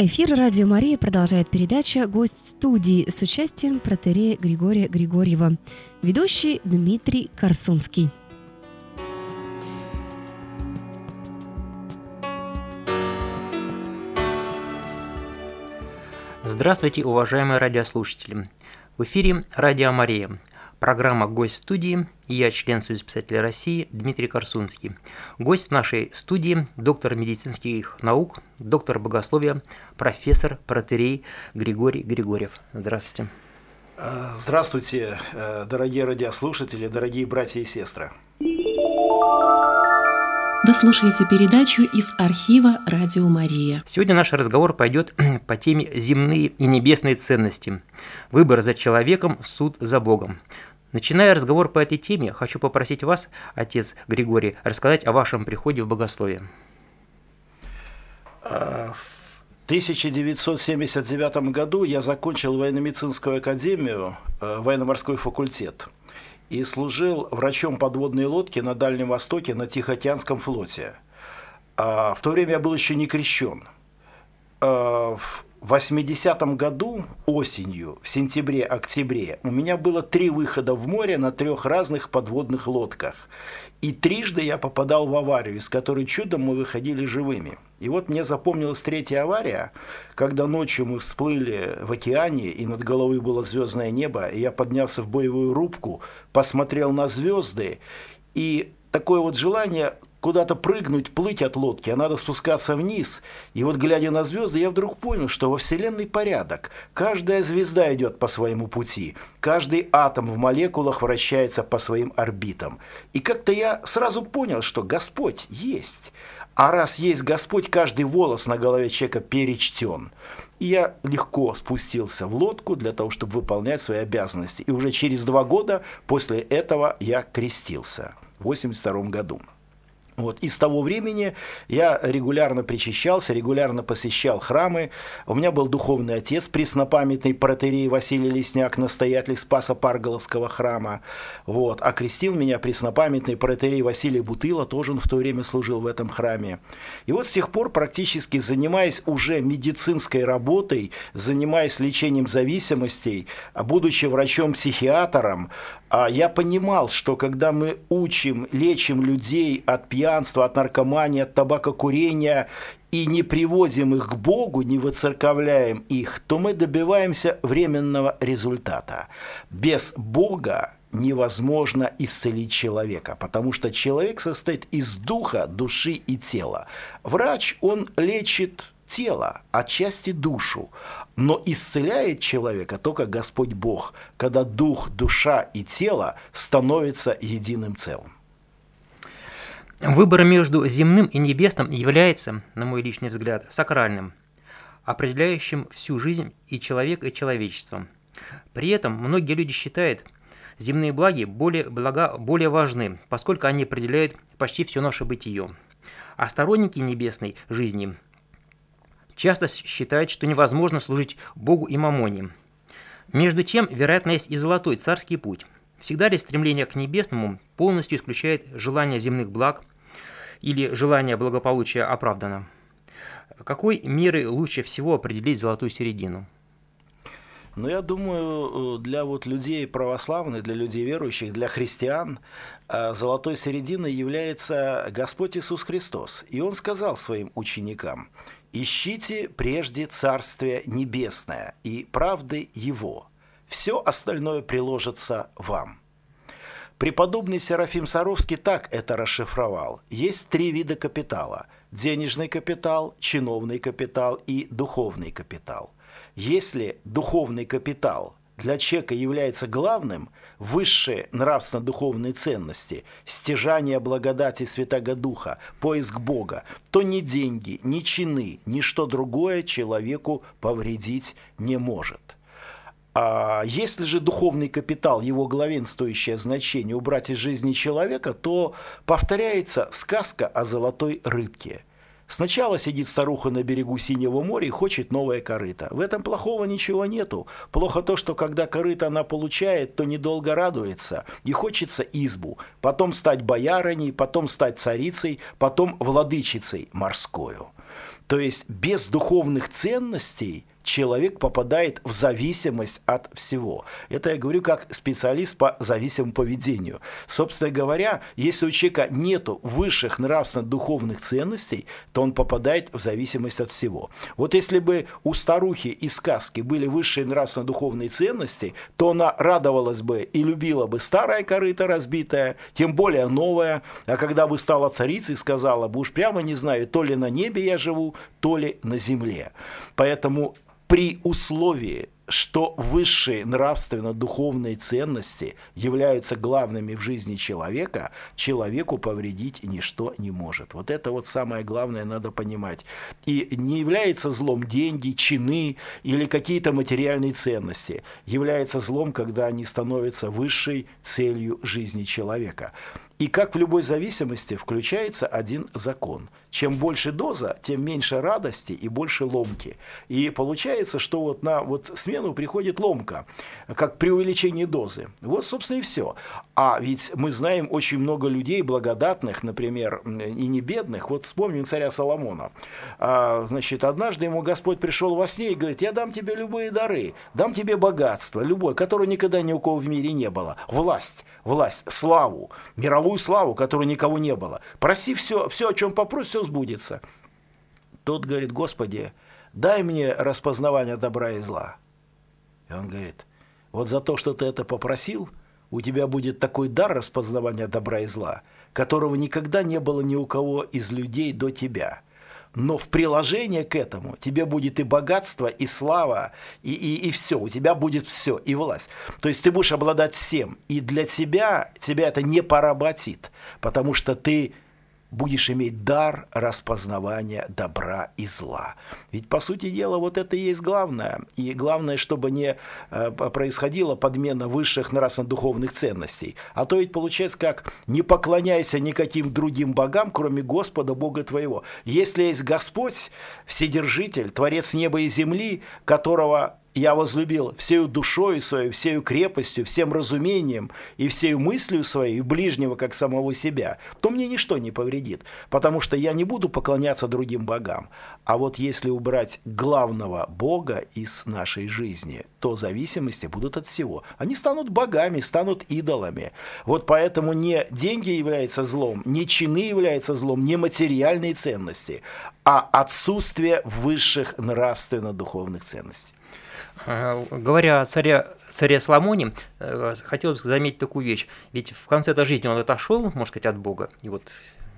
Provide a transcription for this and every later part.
Эфир «Радио Мария» продолжает передача «Гость студии» с участием протоиерея Григория Григорьева, ведущий Дмитрий Корсунский. Здравствуйте, уважаемые радиослушатели! В эфире «Радио Мария», программа «Гость студии» и я, член Союза писателей России Дмитрий Корсунский. Гость нашей студии – доктор медицинских наук, доктор богословия, профессор протоиерей Григорий Григорьев. Здравствуйте. Здравствуйте, дорогие радиослушатели, дорогие братья и сестры. Вы слушаете передачу из архива «Радио Мария». Сегодня наш разговор пойдет по теме «Земные и небесные ценности. Выбор за человеком, суд за Богом». Начиная разговор по этой теме, хочу попросить вас, отец Григорий, рассказать о вашем приходе в богословие. В 1979 году я закончил военно-медицинскую академию, военно-морской факультет, и служил врачом подводной лодки на Дальнем Востоке на Тихоокеанском флоте. В то время я был еще не крещен. В 80-м году осенью, в сентябре-октябре, у меня было 3 выхода в море на 3 разных подводных лодках. И трижды я попадал в аварию, из которой чудом мы выходили живыми. И вот мне запомнилась 3-я авария, когда ночью мы всплыли в океане, и над головой было звездное небо, и я поднялся в боевую рубку, посмотрел на звезды, и такое вот желание куда-то прыгнуть, плыть от лодки, а надо спускаться вниз. И вот, глядя на звезды, я вдруг понял, что во Вселенной порядок. Каждая звезда идет по своему пути. Каждый атом в молекулах вращается по своим орбитам. И как-то я сразу понял, что Господь есть. А раз есть Господь, каждый волос на голове человека перечтен. И я легко спустился в лодку для того, чтобы выполнять свои обязанности. И уже через 2 года после этого я крестился в 1982 году. Вот. И с того времени я регулярно причащался, регулярно посещал храмы. У меня был духовный отец, преснопамятный протоиерей Василий Лесняк, настоятель Спасо-Парголовского храма. Вот. А крестил меня преснопамятный протоиерей Василий Бутыло, тоже он в то время служил в этом храме. И вот с тех пор, практически занимаясь уже медицинской работой, занимаясь лечением зависимостей, будучи врачом-психиатром, я понимал, что когда мы учим, лечим людей от пьянства, от наркомании, от табакокурения и не приводим их к Богу, не выцерковляем их, то мы добиваемся временного результата. Без Бога невозможно исцелить человека, потому что человек состоит из духа, души и тела. Врач, он лечит тело, отчасти душу, но исцеляет человека только Господь Бог, когда дух, душа и тело становятся единым целым. Выбор между земным и небесным является, на мой личный взгляд, сакральным, определяющим всю жизнь и человека, и человечество. При этом многие люди считают, земные блага более важны, поскольку они определяют почти все наше бытие. А сторонники небесной жизни часто считают, что невозможно служить Богу и мамоне. Между тем, вероятно, есть и золотой царский путь. Всегда ли стремление к небесному полностью исключает желание земных благ или желание благополучия оправдано? Какой мерой лучше всего определить золотую середину? Но я думаю, для людей православных, для людей верующих, для христиан, золотой серединой является Господь Иисус Христос. И Он сказал своим ученикам: «Ищите прежде Царствие Небесное и правды Его. Все остальное приложится вам». Преподобный Серафим Саровский так это расшифровал. Есть 3 вида капитала: денежный капитал, чиновный капитал и духовный капитал. Если духовный капитал для человека является главным, высшие нравственно-духовные ценности, стяжание благодати Святаго Духа, поиск Бога, то ни деньги, ни чины, ни что другое человеку повредить не может. А если же духовный капитал, его главенствующее значение убрать из жизни человека, то повторяется сказка о золотой рыбке. Сначала сидит старуха на берегу Синего моря и хочет новое корыто. В этом плохого ничего нету. Плохо то, что когда корыто она получает, то недолго радуется и хочется избу. Потом стать боярыней, потом стать царицей, потом владычицей морскою. То есть без духовных ценностей человек попадает в зависимость от всего. Это я говорю как специалист по зависимому поведению. Собственно говоря, если у человека нет высших нравственно-духовных ценностей, то он попадает в зависимость от всего. Вот если бы у старухи из сказки были высшие нравственно-духовные ценности, то она радовалась бы и любила бы старое корыто разбитое, тем более новое, а когда бы стала царицей, сказала бы, уж прямо не знаю, то ли на небе я живу, то ли на земле. Поэтому при условии, что высшие нравственно-духовные ценности являются главными в жизни человека, человеку повредить ничто не может. Вот это вот самое главное надо понимать. И не является злом деньги, чины или какие-то материальные ценности. Является злом, когда они становятся высшей целью жизни человека. И как в любой зависимости включается один закон. Чем больше доза, тем меньше радости и больше ломки. И получается, что вот на смену приходит ломка, как при увеличении дозы. Вот, собственно, и все. А ведь мы знаем очень много людей благодатных, например, и не бедных. Вот вспомним царя Соломона. Значит, однажды ему Господь пришел во сне и говорит: я дам тебе любые дары, дам тебе богатство, любое, которого никогда ни у кого в мире не было. Власть, славу, мировую славу, которой никого не было. Проси все, о чем попросишь, все сбудется. Тот говорит: Господи, дай мне распознавание добра и зла. И он говорит: вот за то, что ты это попросил, у тебя будет такой дар распознавания добра и зла, которого никогда не было ни у кого из людей до тебя. Но в приложение к этому тебе будет и богатство, и слава, и все. У тебя будет все, и власть. То есть ты будешь обладать всем. И для тебя это не поработит, потому что ты будешь иметь дар распознавания добра и зла. Ведь, по сути дела, вот это и есть главное. И главное, чтобы не происходила подмена высших нравственно-духовных ценностей. А то ведь получается как: не поклоняйся никаким другим богам, кроме Господа, Бога твоего. Если есть Господь, Вседержитель, Творец неба и земли, которого я возлюбил всею душою своей, всею крепостью, всем разумением и всею мыслью своей, и ближнего, как самого себя, то мне ничто не повредит, потому что я не буду поклоняться другим богам. А вот если убрать главного Бога из нашей жизни, то зависимости будут от всего. Они станут богами, станут идолами. Вот поэтому не деньги являются злом, не чины являются злом, не материальные ценности, а отсутствие высших нравственно-духовных ценностей. Говоря о царе Соломоне, хотелось бы заметить такую вещь. Ведь в конце этой жизни он отошел, можно сказать, от Бога. И вот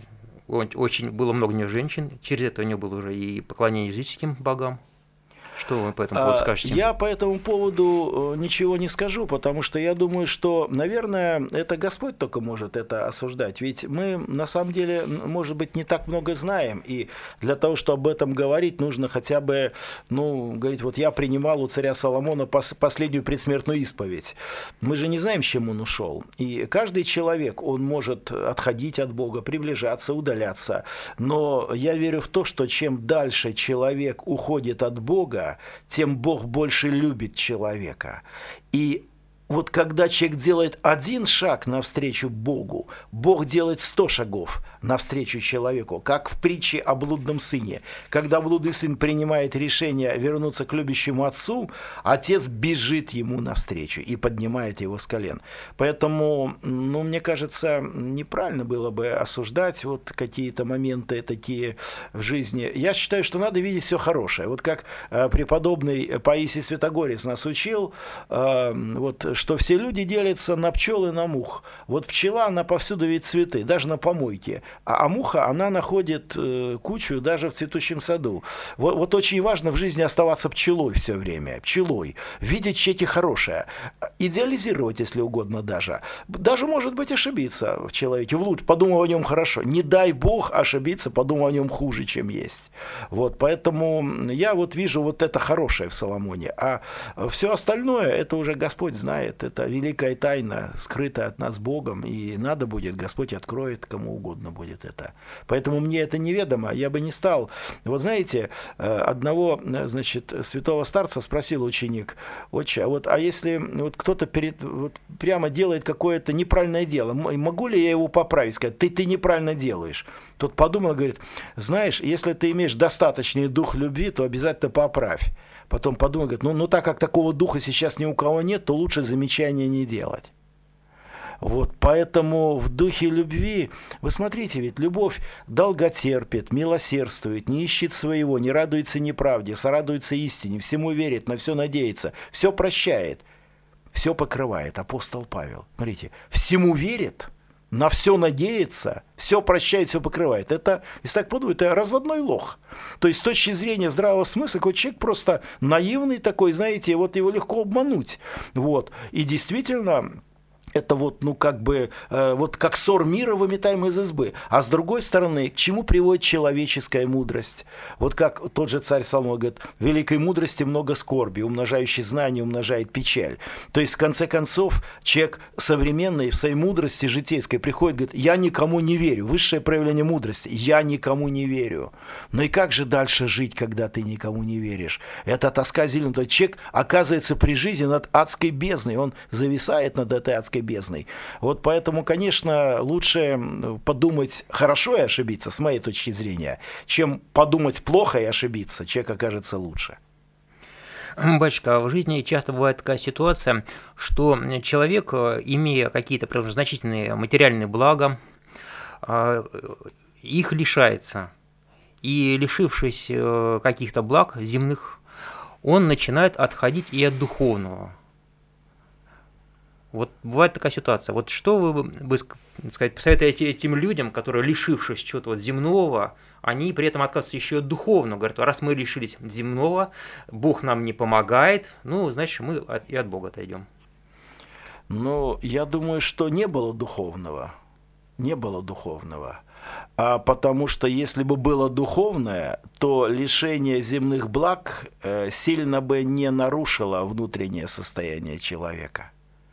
очень было много у него женщин. Через это у него было уже и поклонение языческим богам. Что вы по этому поводу скажете? Я по этому поводу ничего не скажу, потому что я думаю, что, наверное, это Господь только может это осуждать. Ведь мы, на самом деле, может быть, не так много знаем. И для того, чтобы об этом говорить, нужно хотя бы, говорить, вот я принимал у царя Соломона последнюю предсмертную исповедь. Мы же не знаем, с чем он ушел. И каждый человек, он может отходить от Бога, приближаться, удаляться. Но я верю в то, что чем дальше человек уходит от Бога, тем Бог больше любит человека. И вот когда человек делает один шаг навстречу Богу, Бог делает 100 шагов навстречу человеку, как в притче о блудном сыне. Когда блудный сын принимает решение вернуться к любящему отцу, отец бежит ему навстречу и поднимает его с колен. Поэтому, мне кажется, неправильно было бы осуждать вот какие-то моменты такие в жизни. Я считаю, что надо видеть все хорошее. Вот как преподобный Паисий Святогорец нас учил, что все люди делятся на пчел и на мух. Вот пчела, она повсюду видит цветы, даже на помойке. А муха, она находит кучу даже в цветущем саду. Вот очень важно в жизни оставаться пчелой все время. Пчелой. Видеть в человеке хорошее. Идеализировать, если угодно даже. Даже, может быть, ошибиться в человеке. Подумав о нем хорошо. Не дай Бог ошибиться, подумав о нем хуже, чем есть. Вот, поэтому я вот вижу вот это хорошее в Соломоне. А все остальное, это уже Господь знает. знает. Это великая тайна, скрытая от нас Богом, и надо будет, Господь откроет, кому угодно будет это. Поэтому мне это неведомо, я бы не стал. Вот знаете, одного, значит, святого старца спросил ученик: отче, а если вот кто-то прямо делает какое-то неправильное дело, могу ли я его поправить, сказать, ты неправильно делаешь? Тот подумал и говорит: знаешь, если ты имеешь достаточный дух любви, то обязательно поправь. Потом подумал, говорит, ну так как такого духа сейчас ни у кого нет, то лучше замечания не делать. Вот, поэтому в духе любви, вы смотрите, ведь любовь долготерпит, милосердствует, не ищет своего, не радуется неправде, сорадуется истине, всему верит, на все надеется, все прощает, все покрывает. Апостол Павел, смотрите, всему верит, на все надеется, все прощает, все покрывает. Это, если так подумать, это разводной лох. То есть с точки зрения здравого смысла, какой человек просто наивный такой, знаете, вот его легко обмануть. Вот. И действительно, это вот, ну, как бы, вот как ссор мира выметаем из избы. А с другой стороны, к чему приводит человеческая мудрость? Вот как тот же царь Соломон говорит: великой мудрости много скорби, умножающий знание умножает печаль. То есть, в конце концов, человек современный в своей мудрости житейской приходит, говорит: я никому не верю. Высшее проявление мудрости: я никому не верю. Ну и как же дальше жить, когда ты никому не веришь? Это тоска зеленая. То есть человек оказывается при жизни над адской бездной, он зависает над этой адской бездной. Вот поэтому, конечно, лучше подумать хорошо и ошибиться, с моей точки зрения, чем подумать плохо и ошибиться. Человек окажется лучше. Батюшка, в жизни часто бывает такая ситуация, что человек, имея какие-то значительные материальные блага, их лишается. И, лишившись каких-то благ земных, он начинает отходить и от духовного. Вот бывает такая ситуация. Вот что вы бы посоветуете этим людям, которые, лишившись чего-то вот земного, они при этом отказываются еще от духовного? Говорят: раз мы лишились земного, Бог нам не помогает, ну, значит, мы и от Бога отойдем. Ну, я думаю, что не было духовного. Не было духовного. Потому что если бы было духовное, то лишение земных благ сильно бы не нарушило внутреннее состояние человека.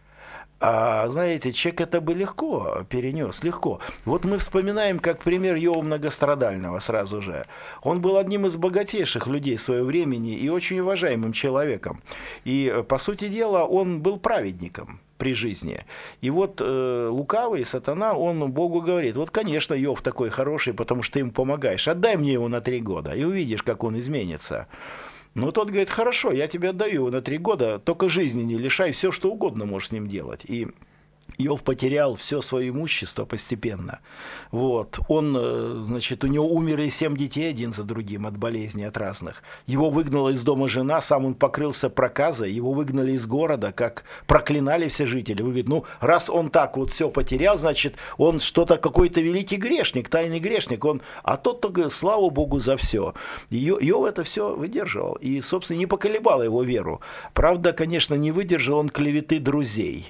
А знаете, человек это бы легко перенес, легко. Вот мы вспоминаем как пример Иова Многострадального сразу же. Он был одним из богатейших людей своего времени и очень уважаемым человеком. И, по сути дела, он был праведником при жизни. И вот лукавый сатана, он Богу говорит: вот, конечно, Иов такой хороший, потому что ты ему помогаешь, отдай мне его на 3 года, и увидишь, как он изменится. Ну, тот говорит: хорошо, я тебе отдаю его на 3 года, только жизни не лишай, все, что угодно можешь с ним делать. И Иов потерял все свое имущество постепенно. Вот. Он, значит, у него умерли 7 детей один за другим от болезней, от разных. Его выгнала из дома жена, сам он покрылся проказой, его выгнали из города, как проклинали все жители. Вы говорите: ну, раз он так вот все потерял, значит, он что-то, какой-то великий грешник, тайный грешник. А тот только: слава Богу за все. Иов это все выдерживал и, собственно, не поколебало его веру. Правда, конечно, не выдержал он клеветы друзей.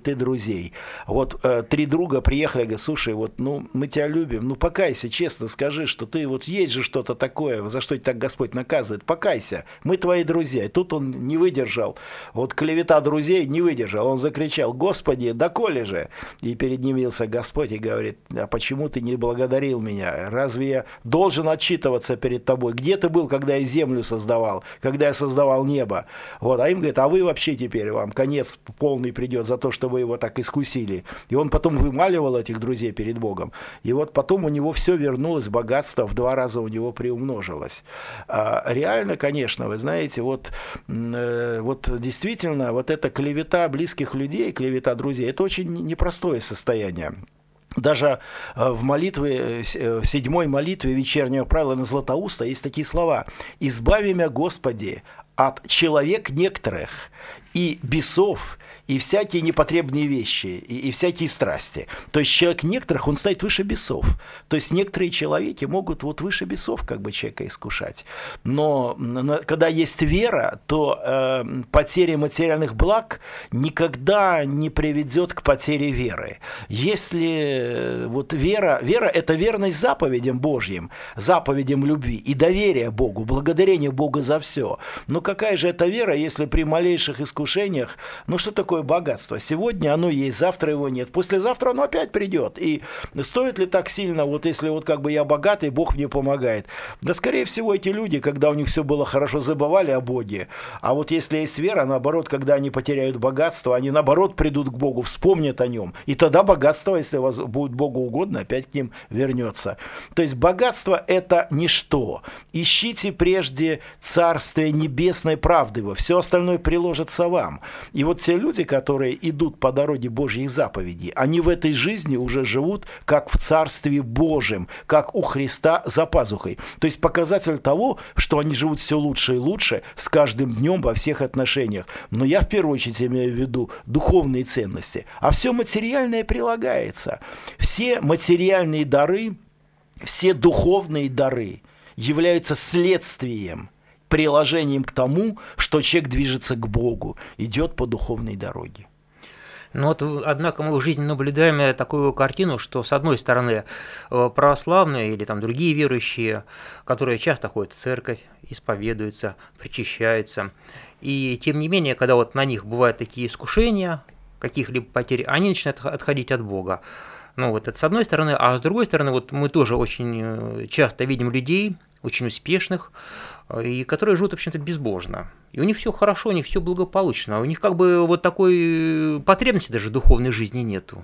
Вот 3 друга приехали, говорят: слушай, вот, ну, мы тебя любим, ну, покайся, честно скажи, что ты, вот есть же что-то такое, за что тебя так Господь наказывает, покайся, мы твои друзья. И тут он не выдержал, вот клевета друзей не выдержал, он закричал: Господи, доколе же? И перед ним явился Господь и говорит: а почему ты не благодарил меня? Разве я должен отчитываться перед тобой? Где ты был, когда я землю создавал, когда я создавал небо? Вот, а им говорит: а вы вообще теперь, вам конец полный придет за то, что вы его так искусили. И он потом вымаливал этих друзей перед Богом. И вот потом у него все вернулось, богатство в 2 раза у него приумножилось. Реально, конечно, вы знаете, вот действительно, вот эта клевета близких людей, клевета друзей, это очень непростое состояние. Даже в молитве, в 7-й молитве вечернего правила на Златоуста есть такие слова: «Избави меня, Господи, от человек некоторых и бесов, и всякие непотребные вещи, и всякие страсти». То есть человек некоторых, он стоит выше бесов. То есть некоторые человеки могут вот выше бесов как бы человека искушать. Но когда есть вера, то потеря материальных благ никогда не приведет к потере веры. Если вот вера – это верность заповедям Божьим, заповедям любви и доверие Богу, благодарение Богу за все. Но какая же это вера, если при малейших искушениях, что такое богатство? Сегодня оно есть, завтра его нет, послезавтра оно опять придет. И стоит ли так сильно, если я богатый, Бог мне помогает? Да, скорее всего, эти люди, когда у них все было хорошо, забывали о Боге. А если есть вера, наоборот, когда они потеряют богатство, они, наоборот, придут к Богу, вспомнят о нем. И тогда богатство, если вас будет Богу угодно, опять к ним вернется. То есть богатство – это ничто. Ищите прежде Царствие Небесной правды его, все остальное приложится вам. И те люди, которые идут по дороге Божьих заповедей, они в этой жизни уже живут как в Царстве Божьем, как у Христа за пазухой. То есть показатель того, что они живут все лучше и лучше с каждым днем во всех отношениях. Но я в первую очередь имею в виду духовные ценности. А все материальное прилагается. Все материальные дары, все духовные дары являются следствием, приложением к тому, что человек движется к Богу, идет по духовной дороге. Однако мы в жизни наблюдаем такую картину, что с одной стороны православные или другие верующие, которые часто ходят в церковь, исповедуются, причащаются, и тем не менее, когда на них бывают такие искушения, каких-либо потерь, они начинают отходить от Бога. Это с одной стороны, а с другой стороны, мы тоже очень часто видим людей, очень успешных, и которые живут, в общем-то, безбожно. И у них все хорошо, у них все благополучно, а у них такой потребности даже духовной жизни нету.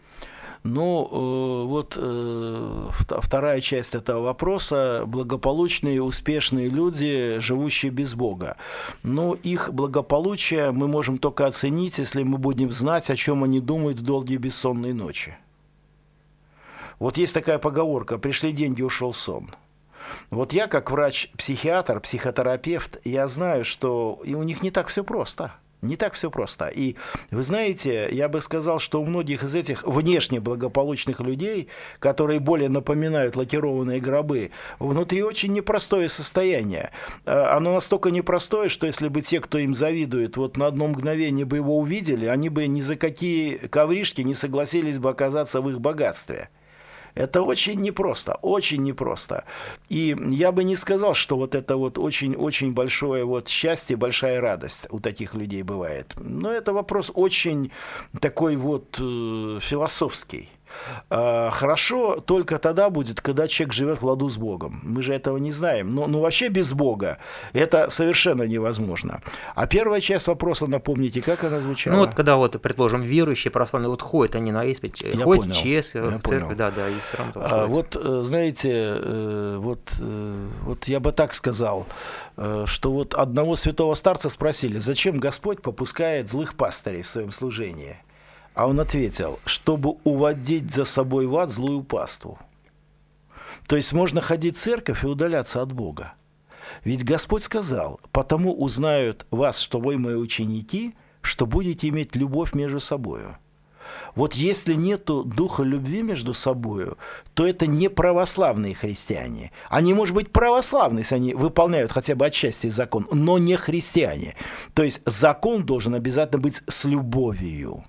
Вторая часть этого вопроса – благополучные, успешные люди, живущие без Бога. Их благополучие мы можем только оценить, если мы будем знать, о чем они думают в долгие бессонные ночи. Есть такая поговорка: пришли деньги, ушел сон. Я, как врач-психиатр, психотерапевт, я знаю, что и у них не так все просто. Не так все просто. И вы знаете, я бы сказал, что у многих из этих внешне благополучных людей, которые более напоминают лакированные гробы, внутри очень непростое состояние. Оно настолько непростое, что если бы те, кто им завидует, на одно мгновение бы его увидели, они бы ни за какие ковришки не согласились бы оказаться в их богатстве. Это очень непросто, очень непросто. И я бы не сказал, что это очень-очень большое счастье, большая радость у таких людей бывает. Но это вопрос очень такой философский. Хорошо только тогда будет, когда человек живет в ладу с Богом. Мы же этого не знаем. Но вообще без Бога это совершенно невозможно. А первая часть вопроса, напомните, как она звучала? Когда предположим, верующие православные ходят они на исповедь, ходят честно в церковь, да, и все равно. Знаете, я бы так сказал, что одного святого старца спросили, зачем Господь попускает злых пастырей в своем служении? А он ответил, чтобы уводить за собой в ад злую паству. То есть можно ходить в церковь и удаляться от Бога. Ведь Господь сказал: потому узнают вас, что вы мои ученики, что будете иметь любовь между собою. Если нету духа любви между собою, то это не православные христиане. Они, может быть, православные, если они выполняют хотя бы отчасти закон, но не христиане. То есть закон должен обязательно быть с любовью.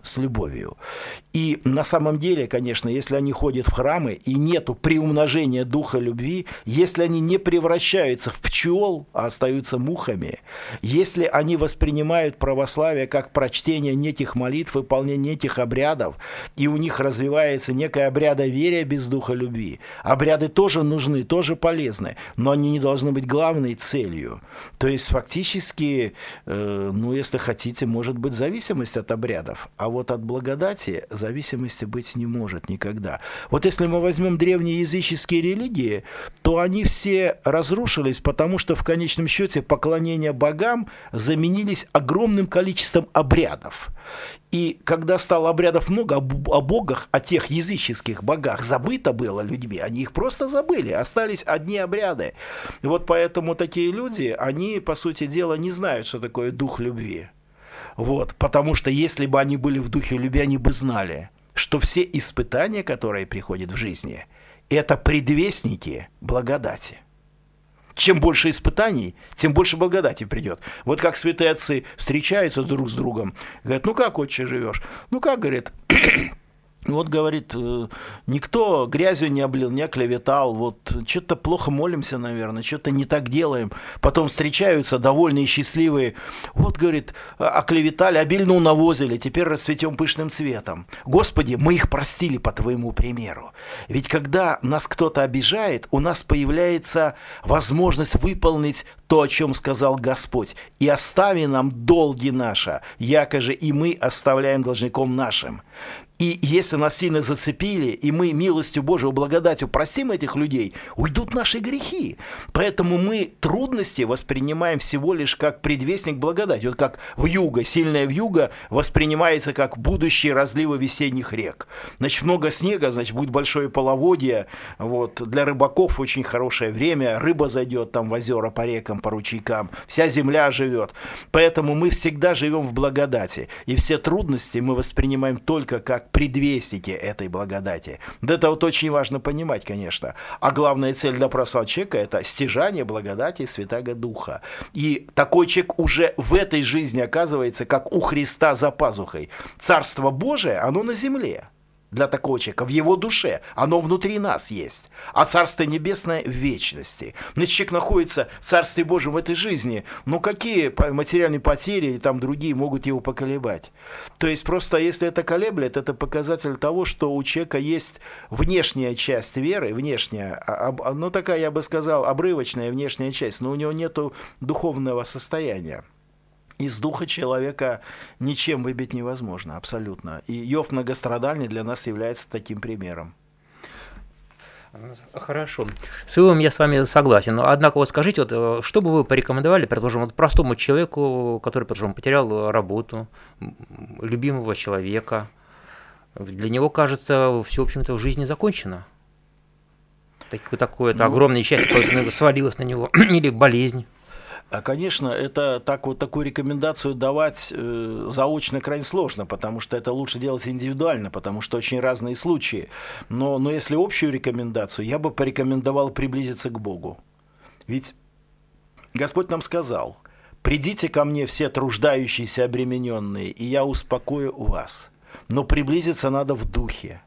И на самом деле, конечно, если они ходят в храмы и нету приумножения духа любви, если они не превращаются в пчел, а остаются мухами, если они воспринимают православие как прочтение неких молитв, выполнение этих обрядов, и у них развивается некое обрядоверие без духа любви. Обряды тоже нужны, тоже полезны, но они не должны быть главной целью. То есть фактически, если хотите, может быть зависимость от обрядов, а от благодати зависимости быть не может никогда. Если мы возьмем древние языческие религии, то они все разрушились, потому что в конечном счете поклонения богам заменились огромным количеством обрядов. И когда стало обрядов много, о богах, о тех языческих богах забыто было людьми, они их просто забыли, остались одни обряды. Поэтому такие люди, они, по сути дела, не знают, что такое дух любви. Потому что если бы они были в духе любви, они бы знали, что все испытания, которые приходят в жизни, это предвестники благодати. Чем больше испытаний, тем больше благодати придет. Как святые отцы встречаются друг с другом, говорят: как, отче, живешь? Как, говорит, Вот, говорит, никто грязью не облил, не оклеветал, вот что-то плохо молимся, наверное, что-то не так делаем. Потом встречаются довольные и счастливые. Вот, говорит, оклеветали, обильно навозили, теперь расцветем пышным цветом. Господи, мы их простили по Твоему примеру. Ведь когда нас кто-то обижает, у нас появляется возможность выполнить то, о чем сказал Господь. И остави нам долги наши, якоже и мы оставляем должником нашим. И если нас сильно зацепили, и мы милостью Божией, благодатью простим этих людей, уйдут наши грехи. Поэтому мы трудности воспринимаем всего лишь как предвестник благодати. Вот как вьюга, сильная вьюга воспринимается как будущие разливы весенних рек. Значит, много снега, значит, будет большое половодье. Вот. Для рыбаков очень хорошее время. Рыба зайдет там в озера, по рекам, по ручейкам. Вся земля живет. Поэтому мы всегда живем в благодати. И все трудности мы воспринимаем только как предвестники этой благодати. Да, это вот очень важно понимать, конечно. А главная цель для православного человека – это стяжание благодати Святаго Духа. И такой человек уже в этой жизни оказывается, как у Христа за пазухой. Царство Божие, оно на земле. Для такого человека, в его душе, оно внутри нас есть, а Царство Небесное в вечности. Если человек находится в Царстве Божьем в этой жизни, ну какие материальные потери и там другие могут его поколебать? То есть просто если это колеблет, это показатель того, что у человека есть внешняя часть веры, внешняя, ну такая, я бы сказал, обрывочная внешняя часть, но у него нету духовного состояния. Из духа человека ничем выбить невозможно, абсолютно. И Иов Многострадальный для нас является таким примером. Хорошо. С Иовом я с вами согласен. Но, однако, вот скажите, вот, что бы вы порекомендовали, предположим, вот простому человеку, который, предположим, потерял работу, любимого человека? Для него, кажется, все, в общем-то, в жизни закончено. Такое-то огромное счастье свалилось на него, или болезнь. Конечно, это такую рекомендацию давать заочно крайне сложно, потому что это лучше делать индивидуально, потому что очень разные случаи. Но если общую рекомендацию, я бы порекомендовал приблизиться к Богу. Ведь Господь нам сказал: «Придите ко мне все труждающиеся, обремененные, и я успокою вас». Но приблизиться надо в духе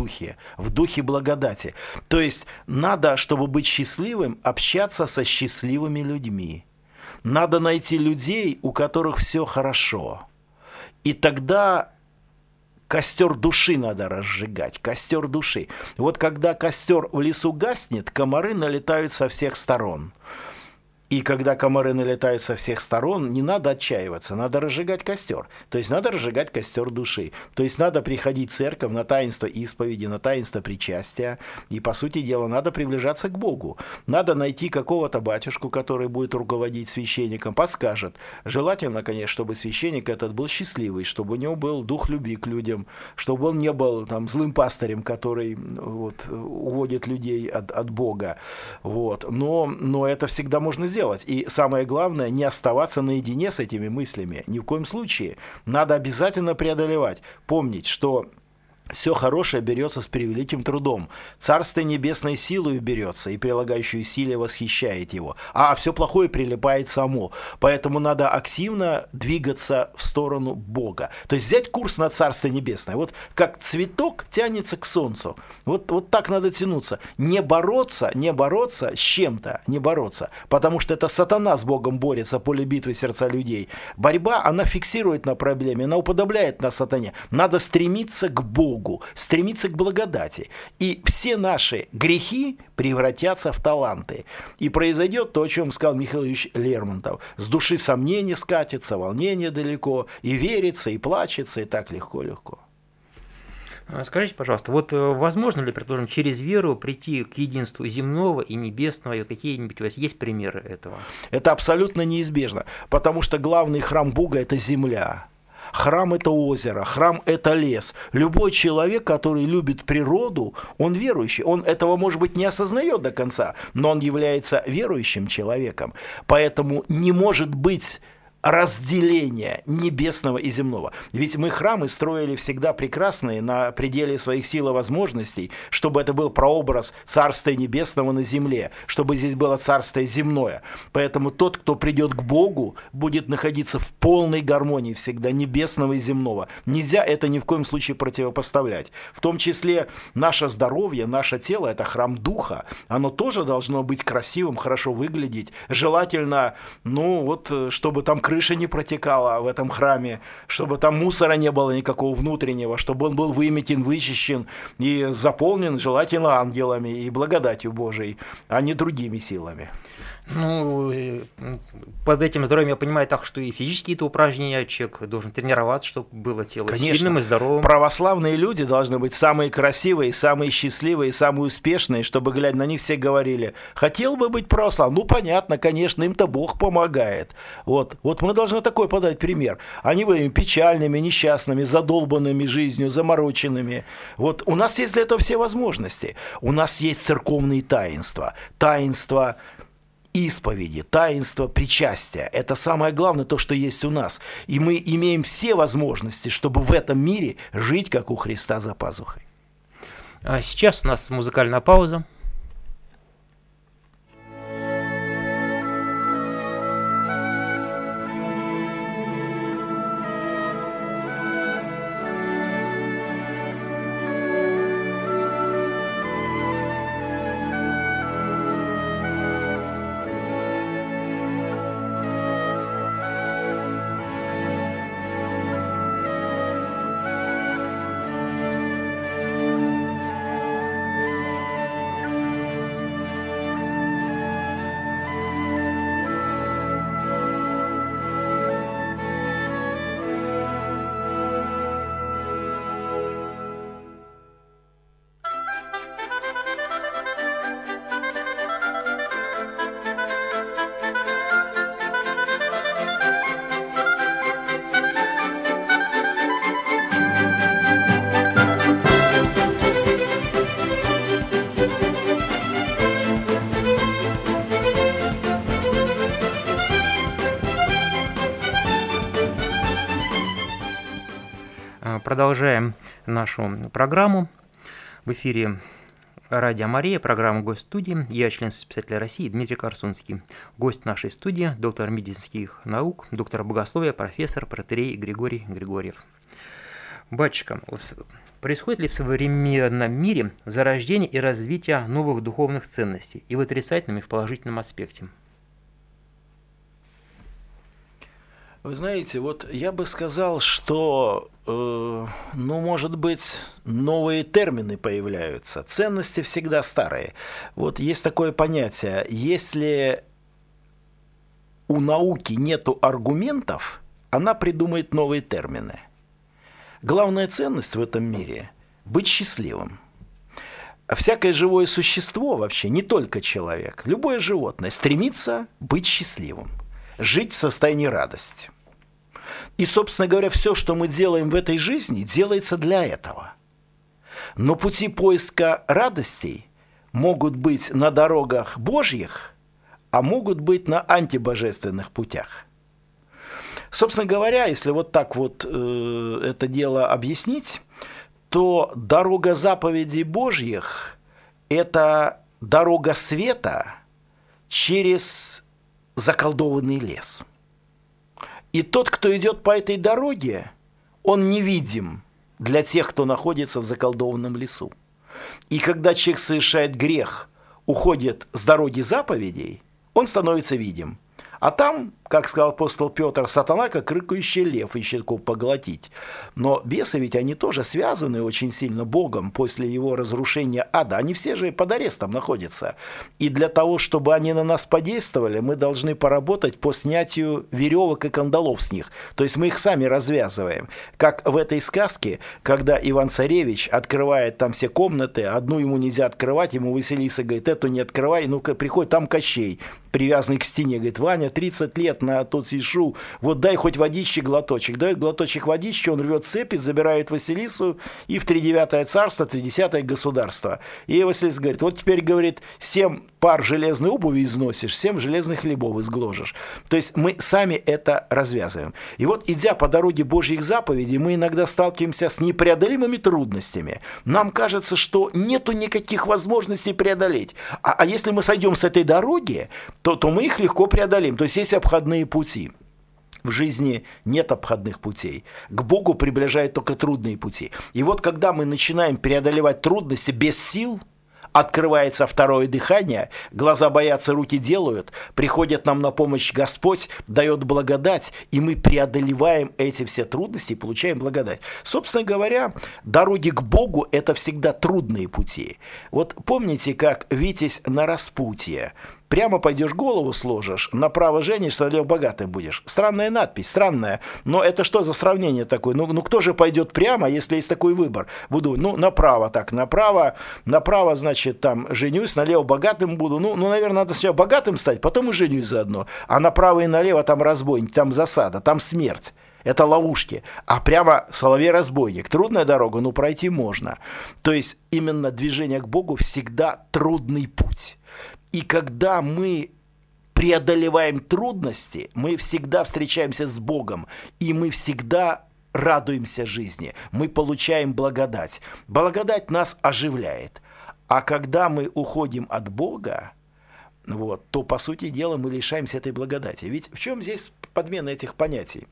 благодати. То есть надо, чтобы быть счастливым, общаться со счастливыми людьми. Надо найти людей, у которых все хорошо. И тогда костер души надо разжигать, костер души. Вот когда костер в лесу гаснет, комары налетают со всех сторон. И когда комары налетают со всех сторон, не надо отчаиваться, надо разжигать костер. То есть надо разжигать костер души. То есть надо приходить в церковь на таинство исповеди, на таинство причастия. И, по сути дела, надо приближаться к Богу. Надо найти какого-то батюшку, который будет руководить священником, подскажет. Желательно, конечно, чтобы священник этот был счастливый, чтобы у него был дух любви к людям, чтобы он не был там злым пастырем, который уводит людей от Бога. Но это всегда можно сделать. И самое главное, не оставаться наедине с этими мыслями. Ни в коем случае. Надо обязательно преодолевать. Помнить, что все хорошее берется с превеликим трудом. Царство Небесное силою берется, и прилагающую силе восхищает его. А все плохое прилипает само. Поэтому надо активно двигаться в сторону Бога. То есть взять курс на Царство Небесное. Вот как цветок тянется к солнцу. Вот так надо тянуться. Не бороться с чем-то, не бороться. Потому что это сатана с Богом борется, поле битвы сердца людей. Борьба, она фиксирует на проблеме, она уподобляет на сатане. Надо стремиться к Богу. Стремиться к благодати. И все наши грехи превратятся в таланты. И произойдет то, о чем сказал Михаил Ильич Лермонтов. С души сомнение скатится, волнение далеко, и верится, и плачется, и так легко-легко. Скажите, пожалуйста, вот возможно ли, предположим, через веру прийти к единству земного и небесного? И вот какие-нибудь у вас есть примеры этого? Это абсолютно неизбежно, потому что главный храм Бога – это земля. Храм – это озеро, храм – это лес. Любой человек, который любит природу, он верующий. Он этого, может быть, не осознает до конца, но он является верующим человеком. Поэтому не может быть разделения небесного и земного. Ведь мы храмы строили всегда прекрасные, на пределе своих сил и возможностей, чтобы это был прообраз Царствия Небесного на земле, чтобы здесь было Царствие земное. Поэтому тот, кто придет к Богу, будет находиться в полной гармонии всегда небесного и земного. Нельзя это ни в коем случае противопоставлять. В том числе наше здоровье, наше тело – это храм Духа. Оно тоже должно быть красивым, хорошо выглядеть. Желательно, чтобы там крыша не протекала в этом храме, чтобы там мусора не было никакого внутреннего, чтобы он был выметен, вычищен и заполнен желательно ангелами и благодатью Божией, а не другими силами. Под этим здоровьем я понимаю так, что и физические-то упражнения человек должен тренироваться, чтобы было тело сильным и здоровым. Православные люди должны быть самые красивые, самые счастливые, самые успешные, чтобы, глядя на них, все говорили: хотел бы быть православным. Понятно, конечно, им-то Бог помогает. Вот мы должны такой подать пример. Они были печальными, несчастными, задолбанными жизнью, замороченными. У нас есть для этого все возможности. У нас есть церковные таинства. Таинства исповеди, таинство причастия. Это самое главное, то, что есть у нас. И мы имеем все возможности, чтобы в этом мире жить, как у Христа за пазухой. А сейчас у нас музыкальная пауза. Продолжаем нашу программу. В эфире Радио Мария, программа «Гость студии». Я, член Союза писателей России, Дмитрий Корсунский. Гость нашей студии – доктор медицинских наук, доктор богословия, профессор, протоиерей Григорий Григорьев. Батюшка, происходит ли в современном мире зарождение и развитие новых духовных ценностей и в отрицательном, и в положительном аспекте? Вы знаете, я бы сказал, что, может быть, новые термины появляются. Ценности всегда старые. Есть такое понятие: если у науки нету аргументов, она придумает новые термины. Главная ценность в этом мире – быть счастливым. Всякое живое существо вообще, не только человек, любое животное стремится быть счастливым, жить в состоянии радости. И, собственно говоря, все, что мы делаем в этой жизни, делается для этого. Но пути поиска радостей могут быть на дорогах Божьих, а могут быть на антибожественных путях. Собственно говоря, если это дело объяснить, то дорога заповедей Божьих – это дорога света через заколдованный лес. И тот, кто идет по этой дороге, он невидим для тех, кто находится в заколдованном лесу. И когда человек совершает грех, уходит с дороги заповедей, он становится видим. А там, как сказал апостол Петр, сатана, как рыкающий лев, ищет кого поглотить. Но бесы ведь они тоже связаны очень сильно Богом после его разрушения ада. Они все же под арестом находятся. И для того, чтобы они на нас подействовали, мы должны поработать по снятию веревок и кандалов с них. То есть мы их сами развязываем. Как в этой сказке, когда Иван-Царевич открывает там все комнаты, одну ему нельзя открывать, ему Василиса говорит: эту не открывай, ну-ка приходит, там Кощей, привязанный к стене, говорит: Ваня, 30 лет на тот вешу, дай хоть водички глоточек. Дает глоточек водички, он рвет цепи, забирает Василису, и в 39-е царство, 30-е государство. И Василиса говорит: теперь, говорит, 7 пар железной обуви износишь, 7 железных хлебов изгложишь. То есть мы сами это развязываем. И вот, идя по дороге Божьих заповедей, мы иногда сталкиваемся с непреодолимыми трудностями. Нам кажется, что нету никаких возможностей преодолеть. А если мы сойдем с этой дороги, то мы их легко преодолеем. То есть есть обходные пути. В жизни нет обходных путей. К Богу приближают только трудные пути. И вот когда мы начинаем преодолевать трудности без сил, открывается второе дыхание, глаза боятся, руки делают, приходит нам на помощь Господь, дает благодать, и мы преодолеваем эти все трудности и получаем благодать. Собственно говоря, дороги к Богу – это всегда трудные пути. Вот помните, как Витязь на распутье. Прямо пойдешь, голову сложишь, направо женишься, налево богатым будешь. Странная надпись, странная. Но это что за сравнение такое? Ну кто же пойдет прямо, если есть такой выбор? Буду, направо так, направо, значит, там женюсь, налево богатым буду. Наверное, надо сначала богатым стать, потом и женюсь заодно. А направо и налево там разбойник, там засада, там смерть. Это ловушки. А прямо соловей-разбойник. Трудная дорога, пройти можно. То есть именно движение к Богу всегда трудный путь. И когда мы преодолеваем трудности, мы всегда встречаемся с Богом, и мы всегда радуемся жизни, мы получаем благодать. Благодать нас оживляет. А когда мы уходим от Бога, то, по сути дела, мы лишаемся этой благодати. Ведь в чем здесь подмена этих понятий?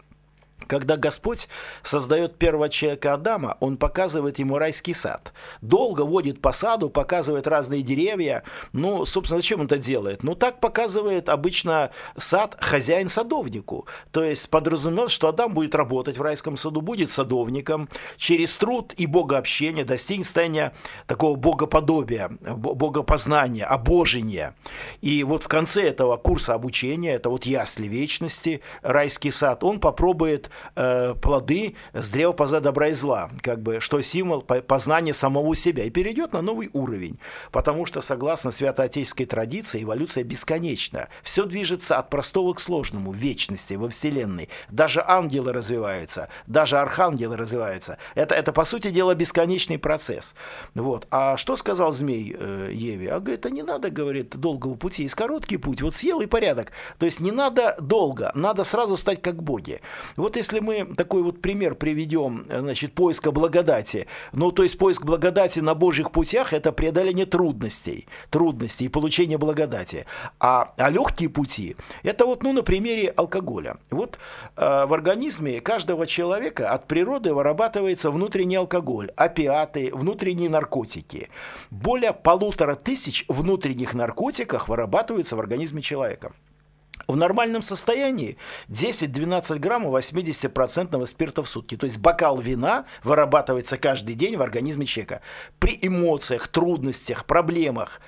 Когда Господь создает первого человека Адама, Он показывает ему райский сад. Долго водит по саду, показывает разные деревья. Собственно, зачем он это делает? Так показывает обычно сад хозяин садовнику. То есть подразумевает, что Адам будет работать в райском саду, будет садовником, через труд и богообщение достигнет состояния такого богоподобия, богопознания, обожения. И в конце этого курса обучения, это ясли вечности, райский сад, он попробует плоды с древа познания добра и зла, что символ познания самого себя, и перейдет на новый уровень, потому что, согласно святоотеческой традиции, эволюция бесконечна. Все движется от простого к сложному, в вечности, во Вселенной. Даже ангелы развиваются, даже архангелы развиваются. Это по сути дела, бесконечный процесс. А что сказал змей Еве? Говорит, не надо, говорит, долгого пути, есть короткий путь, съел и порядок. То есть не надо долго, надо сразу стать как боги. Если мы такой пример приведем, поиска благодати, то есть поиск благодати на Божьих путях – это преодоление трудностей и получение благодати. А легкие пути – это на примере алкоголя. В организме каждого человека от природы вырабатывается внутренний алкоголь, опиаты, внутренние наркотики. Более 1500 внутренних наркотиков вырабатываются в организме человека. В нормальном состоянии 10-12 граммов 80% спирта в сутки. То есть бокал вина вырабатывается каждый день в организме человека. При эмоциях, трудностях, проблемах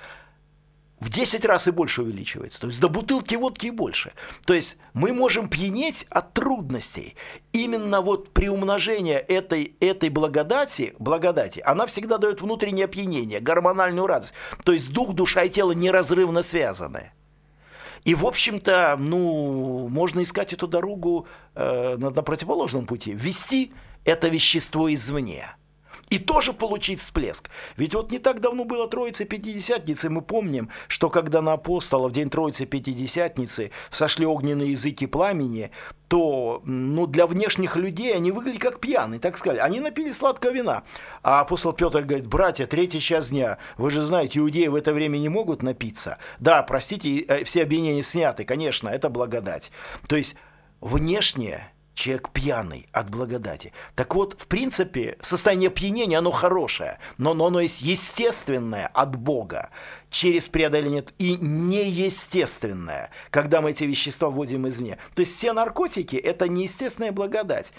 в 10 раз и больше увеличивается. То есть до бутылки водки и больше. То есть мы можем пьянеть от трудностей. Именно при умножении этой благодати, она всегда дает внутреннее опьянение, гормональную радость. То есть дух, душа и тело неразрывно связаны. И, в общем-то, можно искать эту дорогу на противоположном пути. Ввести это вещество извне. И тоже получить всплеск. Ведь не так давно было Троица Пятидесятницы, мы помним, что когда на апостолов в день Троицы Пятидесятницы сошли огненные языки пламени, то для внешних людей они выглядели как пьяные, так сказать. Они напили сладкого вина. А апостол Петр говорит: братья, 3-й час дня, вы же знаете, иудеи в это время не могут напиться. Да, простите, все обвинения сняты, конечно, это благодать. То есть внешнее человек пьяный от благодати. Так в принципе, состояние опьянения, оно хорошее, но оно есть естественное от Бога через преодоление, и неестественное, когда мы эти вещества вводим извне. То есть все наркотики – это неестественная благодать.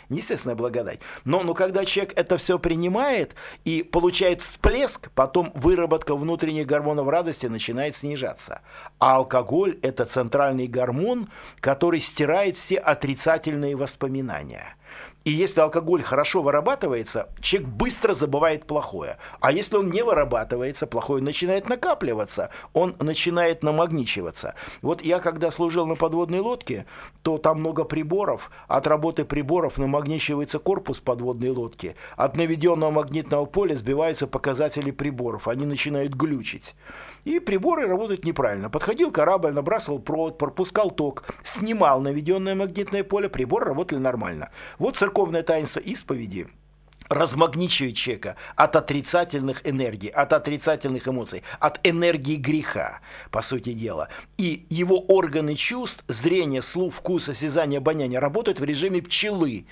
Но когда человек это все принимает и получает всплеск, потом выработка внутренних гормонов радости начинает снижаться. А алкоголь – это центральный гормон, который стирает все отрицательные воспоминания. И если алкоголь хорошо вырабатывается, человек быстро забывает плохое. А если он не вырабатывается, плохое начинает накапливаться, он начинает намагничиваться. Вот я когда служил на подводной лодке, то там много приборов. От работы приборов намагничивается корпус подводной лодки. От наведенного магнитного поля сбиваются показатели приборов. Они начинают глючить. И приборы работают неправильно. Подходил корабль, набрасывал провод, пропускал ток, снимал наведенное магнитное поле, приборы работали нормально. Вот церковное таинство исповеди размагничивает человека от отрицательных энергий, от отрицательных эмоций, от энергии греха, по сути дела. И его органы чувств, зрение, слух, вкус, осязание, обоняние работают в режиме пчелы,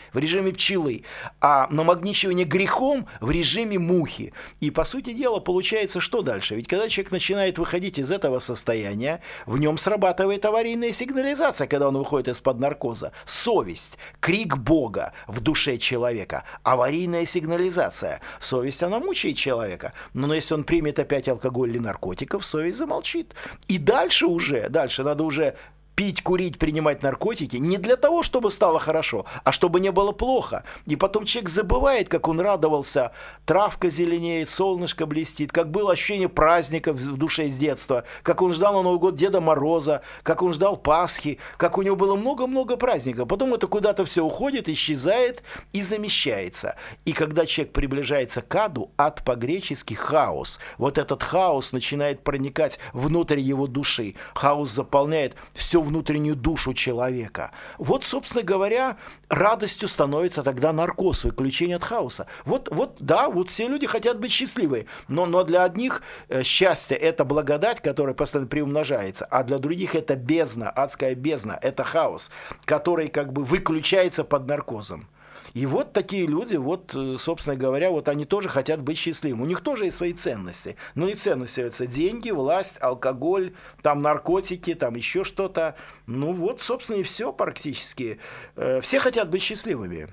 а намагничивание грехом в режиме мухи. И, по сути дела, получается, что дальше? Ведь когда человек начинает выходить из этого состояния, в нем срабатывает аварийная сигнализация, когда он выходит из-под наркоза. Совесть, крик Бога в душе человека, аварийная сигнализация. Совесть, она мучает человека. Но если он примет опять алкоголь или наркотиков, совесть замолчит. И дальше надо уже пить, курить, принимать наркотики не для того, чтобы стало хорошо, а чтобы не было плохо. И потом человек забывает, как он радовался, травка зеленеет, солнышко блестит, как было ощущение праздника в душе с детства, как он ждал на Новый год Деда Мороза, как он ждал Пасхи, как у него было много-много праздников. Потом это куда-то все уходит, исчезает и замещается. И когда человек приближается к аду, ад по-гречески хаос. Вот этот хаос начинает проникать внутрь его души. Хаос заполняет всю внутреннюю душу человека. Вот, собственно говоря, радостью становится тогда наркоз, выключение от хаоса. Вот все люди хотят быть счастливы, но для одних счастье – это благодать, которая постоянно приумножается, а для других это бездна, адская бездна, это хаос, который как бы выключается под наркозом. И вот такие люди, собственно говоря, они тоже хотят быть счастливыми. У них тоже есть свои ценности. Но и ценности это деньги, власть, алкоголь, там наркотики, там еще что-то. Собственно, и все практически. Все хотят быть счастливыми.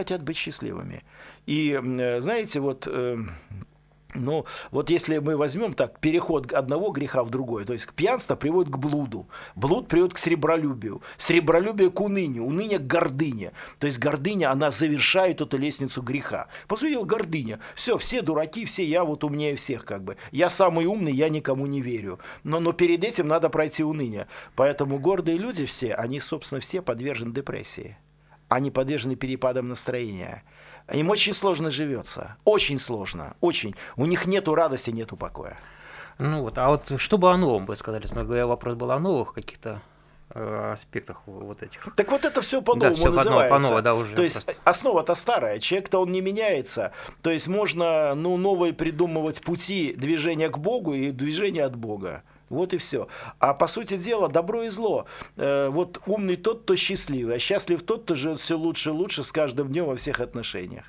И, знаете, если мы возьмем так, переход одного греха в другой, то есть пьянство приводит к блуду, блуд приводит к сребролюбию, сребролюбие к унынию, уныние к гордыне. То есть гордыня, она завершает эту лестницу греха. По сути дела, гордыня. Все дураки, все я умнее всех как бы. Я самый умный, я никому не верю. Но перед этим надо пройти уныние. Поэтому гордые люди все, они, собственно, все подвержены депрессии. Они подвержены перепадам настроения. Им очень сложно живется. Очень сложно. Очень. У них нету радости, нету покоя. Что бы о новом вы сказали? Вопрос был о новых каких-то аспектах этих. Так это все по-новому называется. По-новому, да, уже. То есть основа-то старая, человек-то он не меняется. То есть можно новые придумывать пути движения к Богу и движения от Бога. Вот и все. А по сути дела, добро и зло. Умный тот, кто счастливый, а счастлив тот, кто живет все лучше и лучше с каждым днем во всех отношениях.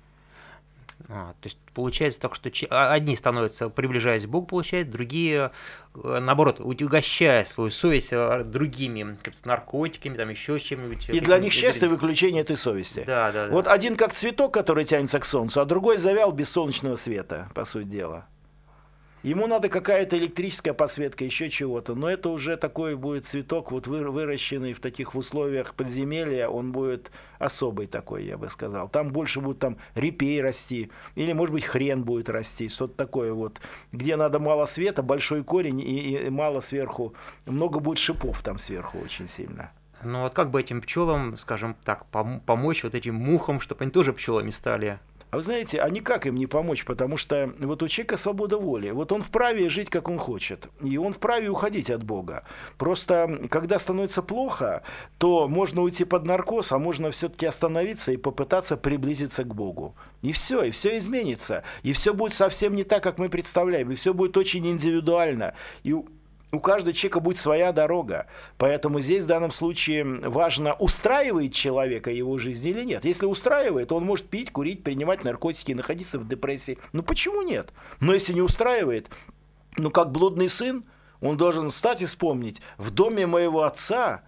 То есть получается так, что одни становятся, приближаясь к Богу, другие, наоборот, угощая свою совесть другими наркотиками, там еще чем-нибудь. И для них счастье выключение этой совести. Да. Один как цветок, который тянется к солнцу, а другой завял без солнечного света, по сути дела. Ему надо какая-то электрическая подсветка, еще чего-то. Но это уже такой будет цветок, выращенный в таких условиях подземелья, он будет особый такой, я бы сказал. Там больше будет репей расти, или, может быть, хрен будет расти, что-то такое где надо мало света, большой корень и мало сверху, много будет шипов там сверху очень сильно. Как бы этим пчелам, скажем так, помочь этим мухам, чтобы они тоже пчелами стали? А вы знаете, а никак им не помочь, потому что у человека свобода воли. Он вправе жить, как он хочет. И он вправе уходить от Бога. Просто, когда становится плохо, то можно уйти под наркоз, а можно все-таки остановиться и попытаться приблизиться к Богу. И все изменится. И все будет совсем не так, как мы представляем. И все будет очень индивидуально. И у каждого человека будет своя дорога. Поэтому здесь в данном случае важно, устраивает человека его жизнь или нет. Если устраивает, он может пить, курить, принимать наркотики, находиться в депрессии. Почему нет? Но если не устраивает, как блудный сын, он должен встать и вспомнить: в доме моего отца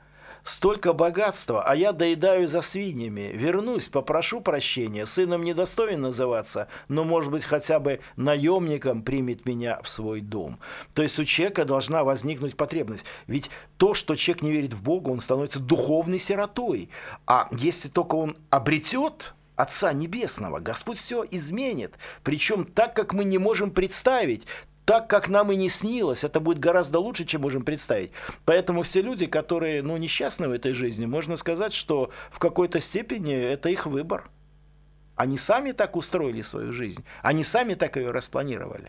столько богатства, а я доедаю за свиньями. Вернусь, попрошу прощения, сыном недостоин называться, но, может быть, хотя бы наемником примет меня в свой дом. То есть у человека должна возникнуть потребность. Ведь то, что человек не верит в Бога, он становится духовной сиротой. А если только он обретет Отца Небесного, Господь все изменит. Причем так, как мы не можем представить, так, как нам и не снилось, это будет гораздо лучше, чем можем представить. Поэтому все люди, которые несчастны в этой жизни, можно сказать, что в какой-то степени это их выбор. Они сами так устроили свою жизнь, они сами так ее распланировали.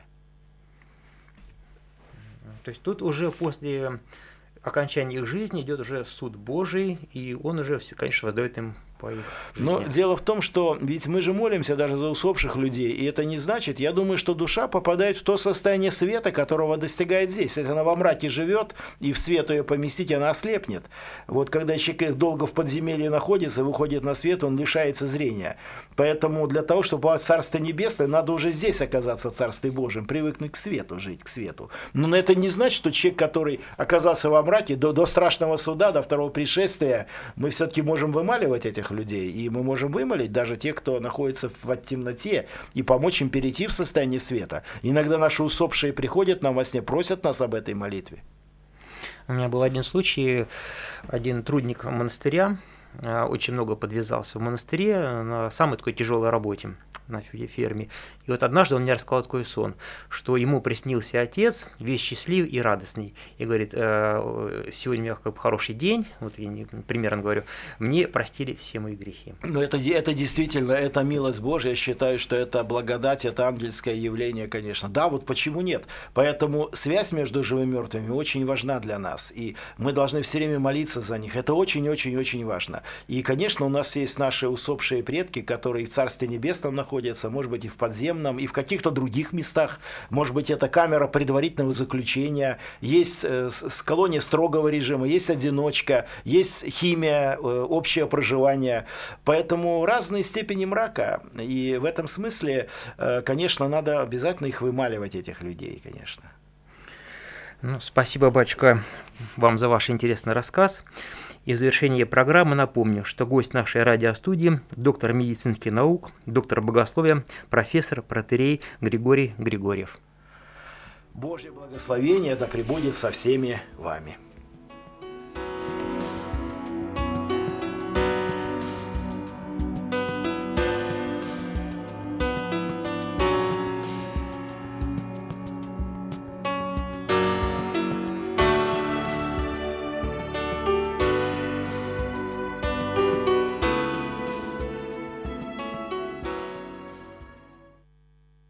То есть тут уже после окончания их жизни идет уже суд Божий, и он уже, конечно, воздает им по их жизни. Но дело в том, что ведь мы же молимся даже за усопших людей, и это не значит, я думаю, что душа попадает в то состояние света, которого достигает здесь. Если она во мраке живет, и в свет ее поместить, она ослепнет. Вот когда человек долго в подземелье находится, выходит на свет, он лишается зрения. Поэтому для того, чтобы попасть в Царство Небесное, надо уже здесь оказаться в Царстве Божьем, привыкнуть к свету, жить к свету. Но это не значит, что человек, который оказался во мраке, до страшного суда, до второго пришествия, мы все-таки можем вымаливать этих людей, и мы можем вымолить даже тех, кто находится в темноте, и помочь им перейти в состояние света. Иногда наши усопшие приходят нам во сне, просят нас об этой молитве. У меня был один случай, один трудник монастыря, очень много подвязался в монастыре на самой такой тяжелой работе на ферме. И вот однажды он мне рассказал такой сон, что ему приснился отец, весь счастливый и радостный. И говорит, сегодня у меня хороший день, вот я примерно говорю, мне простили все мои грехи. Но это действительно, это милость Божья, я считаю, что это благодать, это ангельское явление, конечно. Да, вот почему нет? Поэтому связь между живыми и мертвыми очень важна для нас, и мы должны все время молиться за них. Это очень-очень-очень важно. И, конечно, у нас есть наши усопшие предки, которые в Царстве Небесном находятся, может быть, и в подземном, и в каких-то других местах. Может быть, это камера предварительного заключения, есть колония строгого режима, есть одиночка, есть химия, общее проживание. Поэтому разные степени мрака. И в этом смысле, конечно, надо обязательно их вымаливать, этих людей, конечно. Спасибо, батюшка, вам за ваш интересный рассказ. И в завершение программы напомню, что гость нашей радиостудии – доктор медицинских наук, доктор богословия, профессор протоиерей Григорий Григорьев. Божье благословение да пребудет со всеми вами.